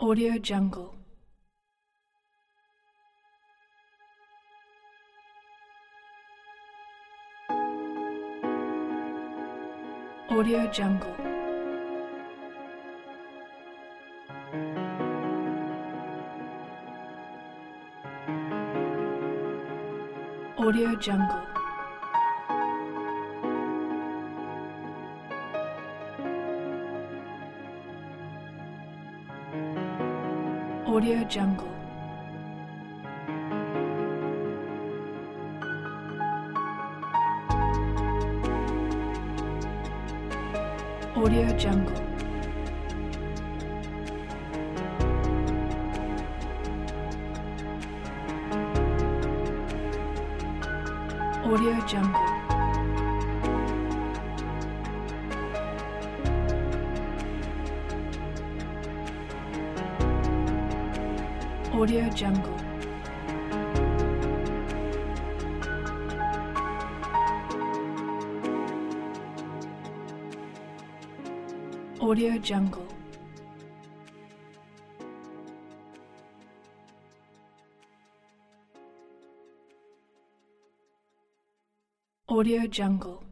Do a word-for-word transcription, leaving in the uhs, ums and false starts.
Audio Jungle. Audio Jungle. Audio Jungle. Audio Jungle. Audio Jungle. Audio Jungle. Audio Jungle. Audio Jungle. Audio Jungle.